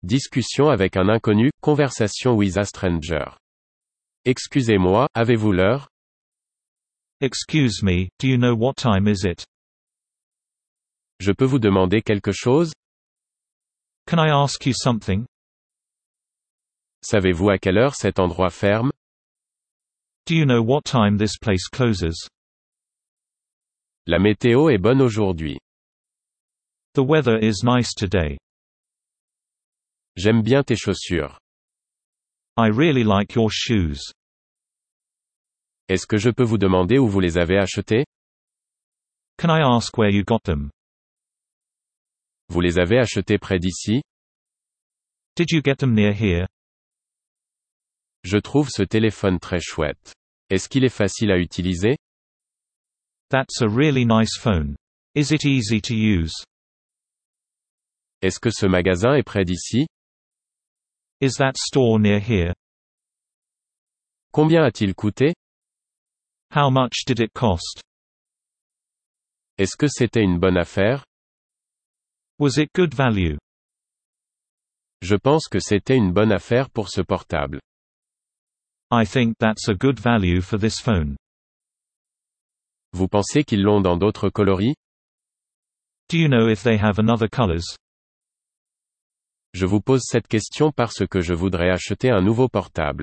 discussion avec un inconnu, conversation with a stranger. Excusez-moi, avez-vous l'heure? Excuse me, do you know what time is it? Je peux vous demander quelque chose? Can I ask you something? Savez-vous à quelle heure cet endroit ferme? Do you know what time this place closes? La météo est bonne aujourd'hui. The weather is nice today. J'aime bien tes chaussures. I really like your shoes. Est-ce que je peux vous demander où vous les avez achetées? Can I ask where you got them? Vous les avez achetées près d'ici? Did you get them near here? Je trouve ce téléphone très chouette. Est-ce qu'il est facile à utiliser? That's a really nice phone. Is it easy to use? Est-ce que ce magasin est près d'ici? Is that store near here? Combien a-t-il coûté? How much did it cost? Est-ce que c'était une bonne affaire? Was it good value? Je pense que c'était une bonne affaire pour ce portable. I think that's a good value for this phone. Vous pensez qu'ils l'ont dans d'autres coloris? Do you know if they have another colors? Je vous pose cette question parce que je voudrais acheter un nouveau portable.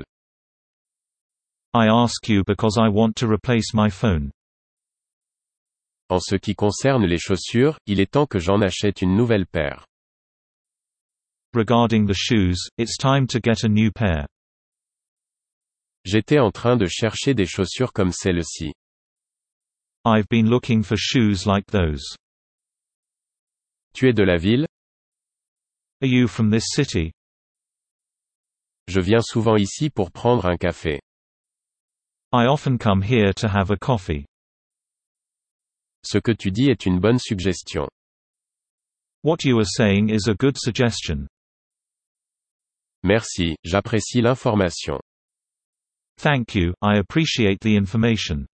I ask you because I want to replace my phone. En ce qui concerne les chaussures, il est temps que j'en achète une nouvelle paire. Regarding the shoes, it's time to get a new pair. J'étais en train de chercher des chaussures comme celle-ci. I've been looking for shoes like those. Tu es de la ville? Are you from this city? Je viens souvent ici pour prendre un café. I often come here to have a coffee. Ce que tu dis est une bonne suggestion. What you are saying is a good suggestion. Merci, j'apprécie l'information. Thank you, I appreciate the information.